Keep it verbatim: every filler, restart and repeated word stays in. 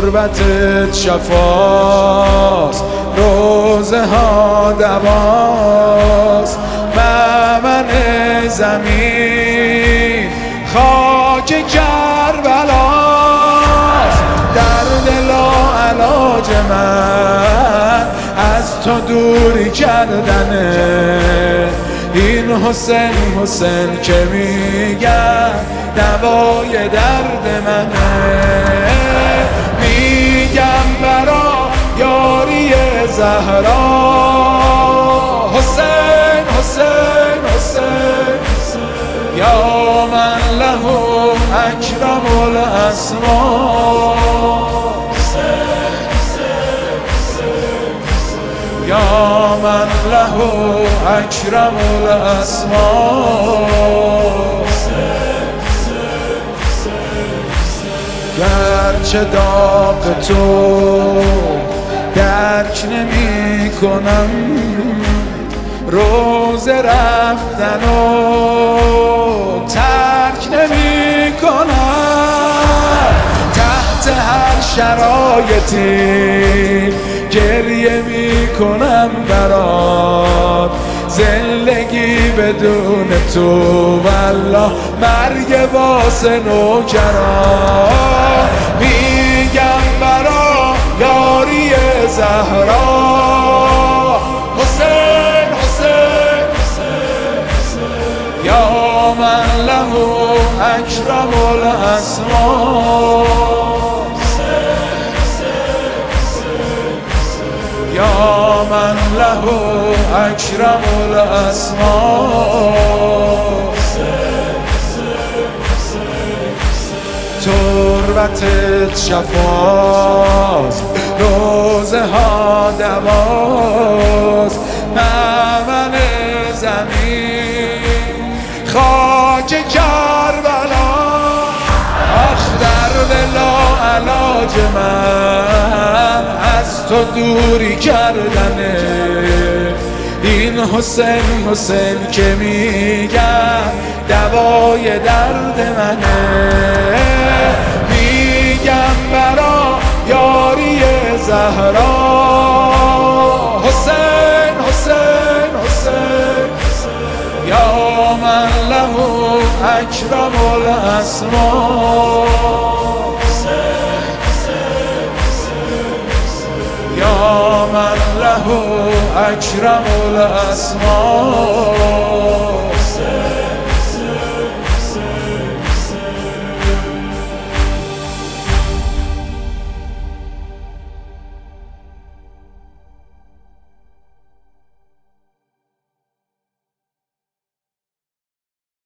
تربتت شفاست، روزه ها دواست، مأمن زمین خاک کربلاست. درد لاعلاج من از تو دوری کردنه، این حسین حسین که میگم دوای درد منه. میگم برا یاری زهرا، حسین حسین حسین یا من له اکرم الاسما، یا من له اکرم الاسما. گرچه داغ تو درک نمی کنم، روز رفتن و ترک نمی کنم، تحت هر شرایطی گریه می کنم برات. زندگی بدون تو والله مرگ واسه نوکران. میگم برا یاری زهرا، حسین حسین یا من له اکرم الاسما، یا من له اکرم الاسما. تربتت شفاست، روزه ها دواست، مأمن زمین خاک کربلا. آخ درد لاعلاج من از تو دوری کردنه، این حسین حسین که میگم دوای درد منه. میگم برا یاری زهرا، حسین حسین حسین یا من له اکرم الاسما، یا من له اکرم الاسما.